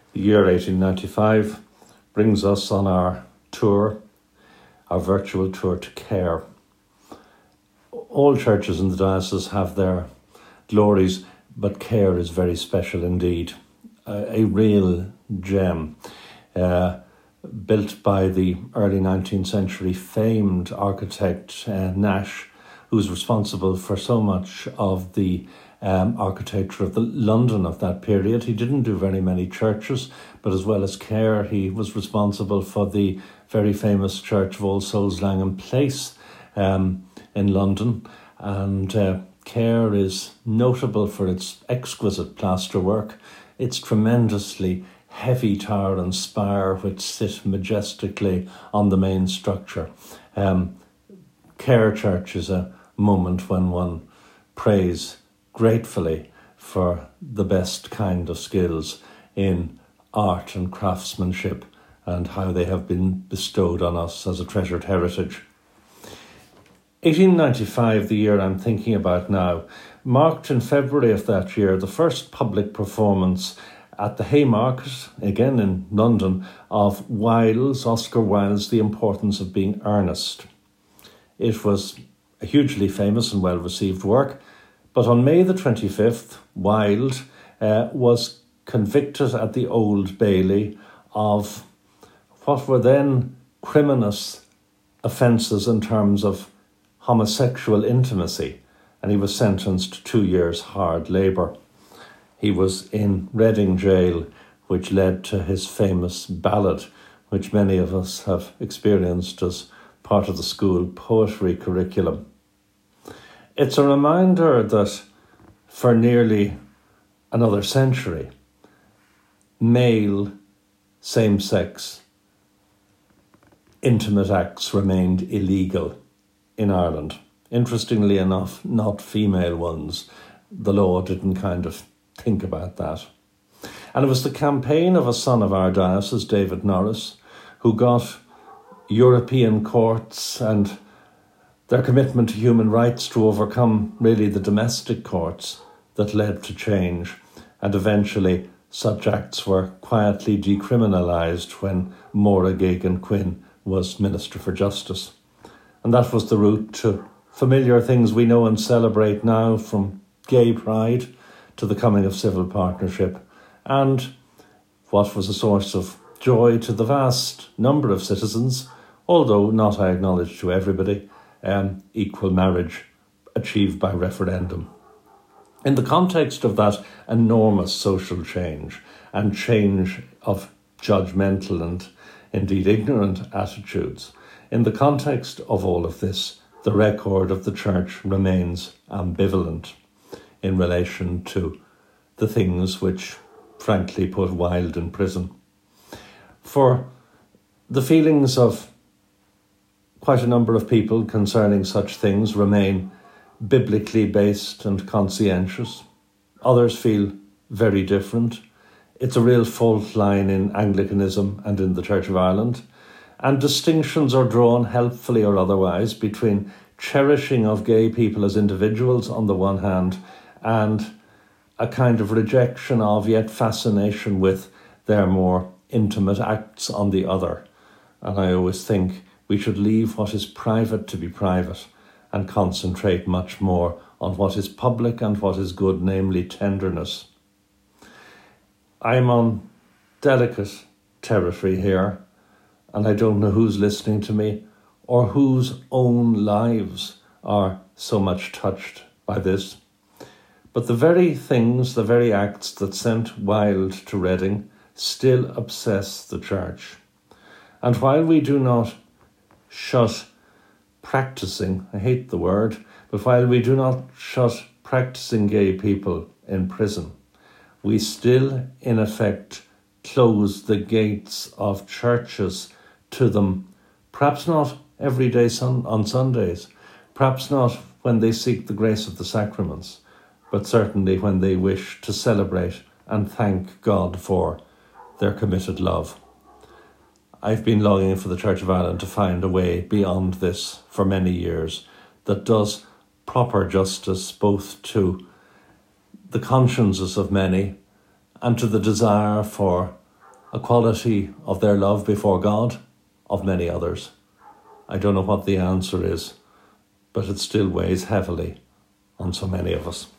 The year 1895 brings us on our tour, our virtual tour to Cahir. All churches in the diocese have their glories, but Cahir is very special indeed. A real gem, built by the early 19th century famed architect Nash, who's responsible for so much of the architecture of the London of that period. He didn't do very many churches, but as well as Cahir, he was responsible for the very famous Church of All Souls Langham Place in London. And Cahir is notable for its exquisite plasterwork, its tremendously heavy tower and spire which sit majestically on the main structure. Cahir Church is a moment when one prays gratefully for the best kind of skills in art and craftsmanship and how they have been bestowed on us as a treasured heritage. 1895, the year I'm thinking about now, marked in February of that year the first public performance at the Haymarket, again in London, of Oscar Wilde's The Importance of Being Earnest. It was a hugely famous and well-received work, but on May the 25th, Wilde was convicted at the Old Bailey of what were then criminous offences in terms of homosexual intimacy, and he was sentenced to 2 years hard labour. He was in Reading jail, which led to his famous ballad, which many of us have experienced as part of the school poetry curriculum. It's a reminder that for nearly another century, male same-sex intimate acts remained illegal in Ireland. Interestingly enough, not female ones. The law didn't kind of think about that. And it was the campaign of a son of our diocese, David Norris, who got European courts and their commitment to human rights to overcome really the domestic courts that led to change. And eventually such acts were quietly decriminalised when Maura Geoghegan Quinn was Minister for Justice. And that was the route to familiar things we know and celebrate now, from gay pride to the coming of civil partnership, and what was a source of joy to the vast number of citizens, although not, I acknowledge, to everybody, equal marriage achieved by referendum. In the context of that enormous social change and change of judgmental and indeed ignorant attitudes, in the context of all of this, the record of the Church remains ambivalent in relation to the things which frankly put Wilde in prison. For the feelings of quite a number of people concerning such things remain biblically based and conscientious. Others feel very different. It's a real fault line in Anglicanism and in the Church of Ireland, and distinctions are drawn, helpfully or otherwise, between cherishing of gay people as individuals on the one hand and a kind of rejection of, yet fascination with, their more intimate acts on the other. And I always think we should leave what is private to be private and concentrate much more on what is public and what is good, namely tenderness. I'm on delicate territory here, and I don't know who's listening to me or whose own lives are so much touched by this. But the very things, the very acts that sent Wilde to Reading still obsess the Church. And while we do not shut practicing, I hate the word, but while we do not shut practicing gay people in prison, we still, in effect, close the gates of churches to them, perhaps not every day on Sundays, perhaps not when they seek the grace of the sacraments, but certainly when they wish to celebrate and thank God for their committed love. I've been longing for the Church of Ireland to find a way beyond this for many years that does proper justice both to the consciences of many and to the desire for a quality of their love before God, of many others? I don't know what the answer is, but it still weighs heavily on so many of us.